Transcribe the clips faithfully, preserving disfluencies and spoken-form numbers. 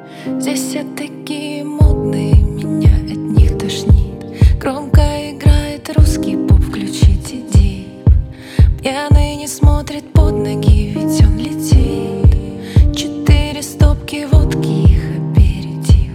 Здесь все такие модные, меня от них тошнит. Громко играет русский поп, включите дип. Пьяный не смотрит под ноги, ведь он летит. Четыре стопки водки, их аперитив.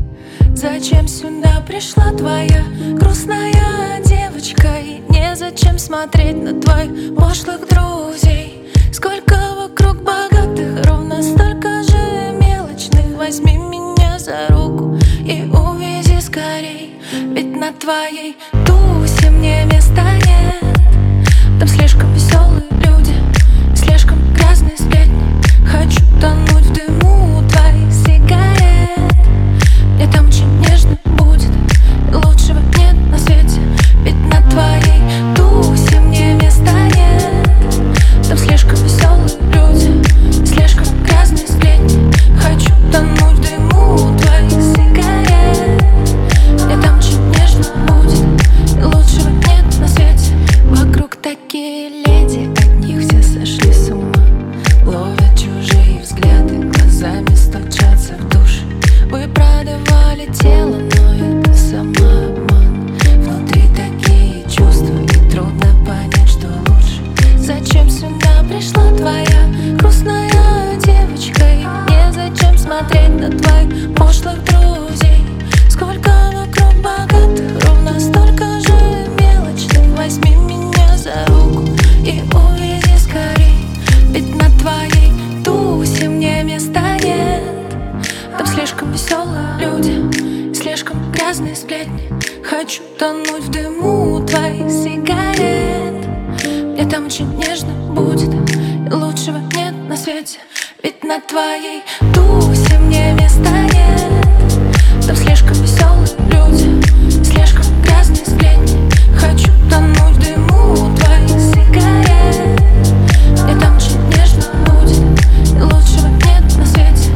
Зачем сюда пришла твоя грустная девочка? И незачем смотреть на твоих пошлых друзей. Сколько вокруг богатых, ровно столько же мелочных. Возьми меня за руку и увези скорей. Ведь на твоей тусе мне места нет. Там слишком веселые люди, слишком грязные сплетни. Хочу тонуть в дыму твоих сигарет. Мне там очень нежно будет, лучшего нет на свете. Ведь на твоей тусе мне места нет. Там слишком веселые люди, слишком грязные сплетни. Хочу тонуть в дыму твоих сигарет. Мне там очень нежно будет, лучшего нет на свете. Вокруг такие леди, от них все сошли с ума. Ловят чужие взгляды, глазами стучатся в душ. Вы продавали тело, но это самообман. Внутри такие чувства, и трудно понять, что лучше. Зачем сюда пришла твоя грустная девочка? И незачем смотреть на твоих пошлых друзей. Сколько вокруг богатых, ровно столько же мелочных. Возьми меня за руку и увези скорей. Ведь на твоей тусе мне места нет. Там слишком веселые люди, слишком грязные сплетни. Хочу тонуть в дыму твоих сигарет. Мне там очень нежно будет, и лучшего нет на свете. Ведь на твоей тусе мне места нет. Там слишком веселые люди, слишком грязные сплетни. Хочу тонуть в дыму твоих сигарет. Мне там очень нежно будет, и лучшего нет на свете.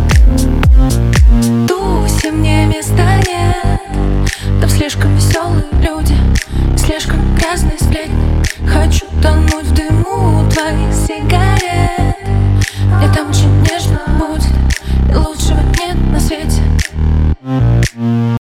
Тусе мне места нет. Там слишком веселые люди, слишком грязные сплетни. Хочу тонуть